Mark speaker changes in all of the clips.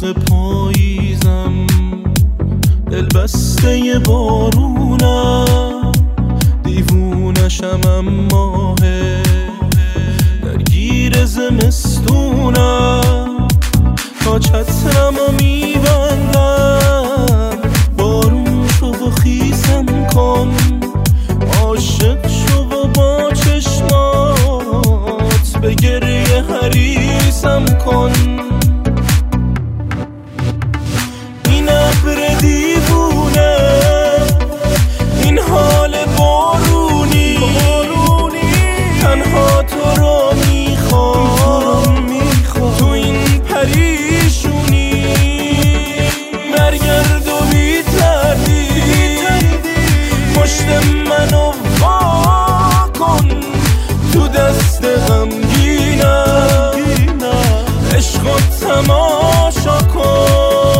Speaker 1: عشق پاییزم، دل بسته بارونم، دیوونشم اما درگیر زمستونم. تا چترمو میبندم بارون شو و خیسم کن، عاشق شو و با چشمات به گریه حریصم کن. این ابر دیوونه، این حال بارونی، تنها تو رو میخوام تو این پریشونی. برگرد و بی تردید پشت منو وا کن، تو دست غمگینم عشقو تماشا کن.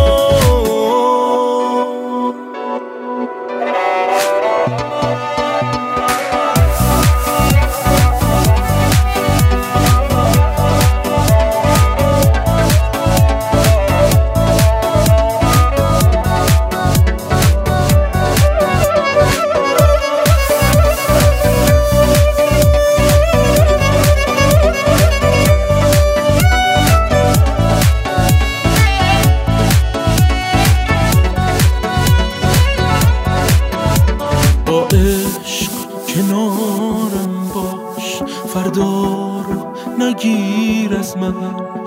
Speaker 1: با عشق کنارم باش، فردا رو نگیر از من.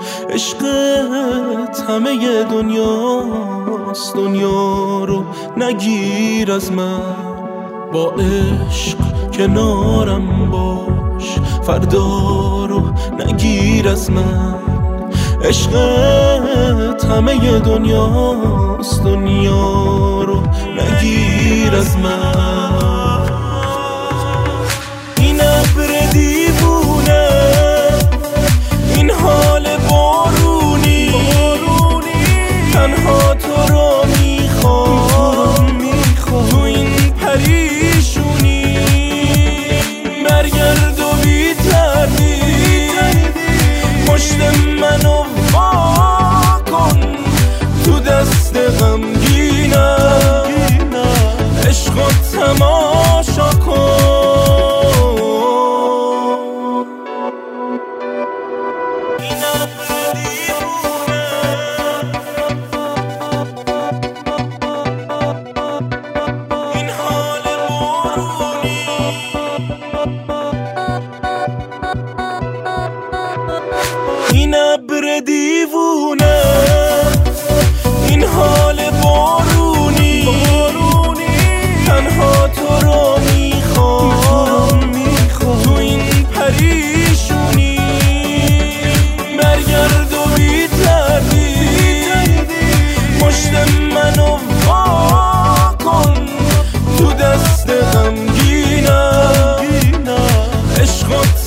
Speaker 1: عشقت همه دنیاست، دنیا رو نگیر از من. با عشق کنارم باش، فردا رو نگیر از من. عشقت همه دنیاست، دنیا رو نگیر از من. این ابر دیوونه، این حال بارونی، تنها تو رو میخوام تو این پریشونی. برگرد و بی تردید پشت منو وا کن، تو دست غمگینم عشقو تماشا کن. این ابر دیوونه، این حال بارونی، این ابر دیوونه، این حال بارونی، تنها تو رو میخوام تو این پریشونی. برگرد و بی تردید پشت منو وا کن، تو دست غمگینم عشقو